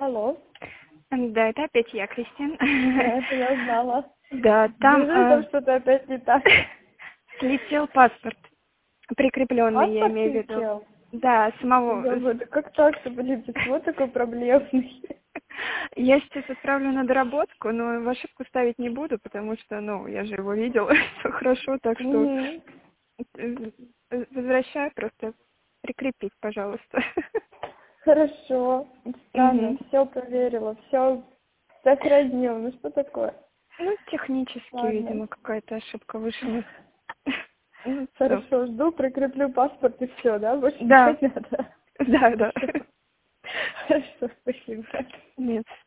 Алло. Да, это опять я, Кристин. Да, это я узнала. Да, там Там что-то опять не так. слетел паспорт, прикрепленный, я Паспорт имею в виду. слетел? Да, самого. Да как так-то, блин, почему такой проблемный? Я сейчас отправлю на доработку, но в ошибку ставить не буду, потому что, я же его видела, все хорошо, так что возвращаю, просто прикрепить, пожалуйста. Хорошо. Странно, все проверила, все сохранил. Ну что такое? Технически, Ладно. видимо, какая-то ошибка вышла. Хорошо, жду, прикреплю паспорт и все, да? Больше Да. ничего не надо. Да. Хорошо, спасибо. Нет,